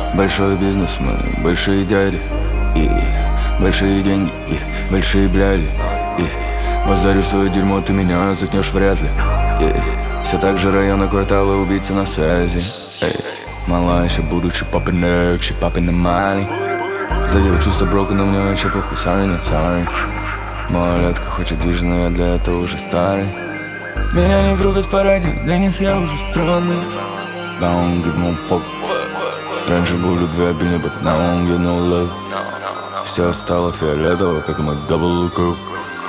Большой бизнес, мы большие дяди, и большие деньги, и большие бляди, и базарю свое дерьмо, ты меня заткнешь вряд ли. Все так же районы, кварталы, убийцы на связи. Малая, ще будучи popping egg, she popping the money. Задел чувство брока, но мне вообще похуй, sorry, not sorry. Малолетка хочет движ, но я для этого уже старый. Меня не врубят по радио, для них я уже странный. Don't give no fuck. Раньше был любви обильный, but now I don't give no love. Все стало фиолетово, как и мой double cup.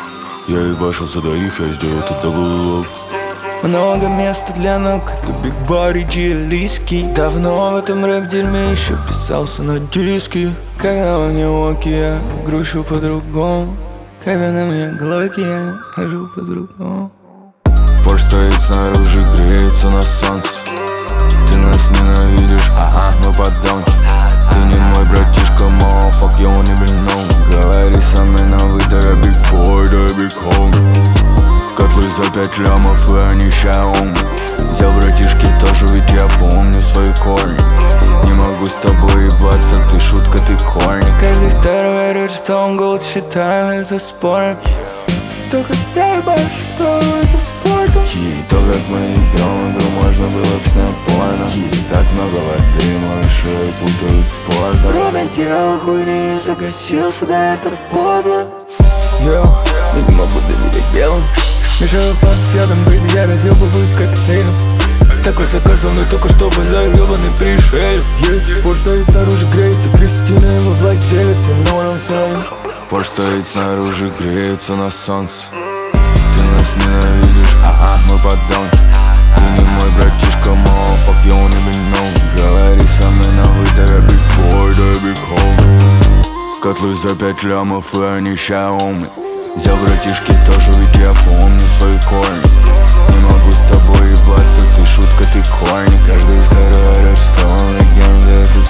Я ебашился до их, я сделал тут double love. Много места для ног, это big body джиалийский. Давно в этом рэп-дерьме еще писался на диски. Когда во мне оки, я грущу по-другому. Когда на мне глоки, я хожу по-другому. Порш стоит снаружи, греется на солнце. Ты нас ненавидишь, ага, мы подонки. Ты не мой братишка, motherfuck, you won't even know. Говори со мной на вы, да я big boy, да я big homie. Котлы за 5 лямов, и они Xiaomi. Взял братишки тоже, ведь я помню свои корни. Не могу с тобой ебаться, ты шутка, ты корни. Каждый второй орёт, что он голод, считаю это спором. Только ты ебашь, что это спортом. То, как мы ебем игру, можно было бы снять порно. Так много воды, малыши путают спорт. Робин терял хуйни и загасился, да это подло. Йоу, я не могу доверять белым. Мешаю факт с ядом, бэйби, я разъебываюсь как Эйм. Такой заказ со мной только что базар, ёбаный пришелец. Порш стоит снаружи, греется, Кристина его владелец, you know what I'm saying. Порш стоит снаружи, греется на солнце. Ты нас ненавидишь, ага, мы подонки. Ты не мой братишка, motherfuck, you won't even know. Говори со мной на вы, да я big boy, да я big homie. Котлы за 5 лямов, и они Xiaomi. Взял братишки тоже, ведь я помню свои корни. Не могу с тобой ебаться, ты шутка, ты корни. Каждый второй орёт, что он легенда, это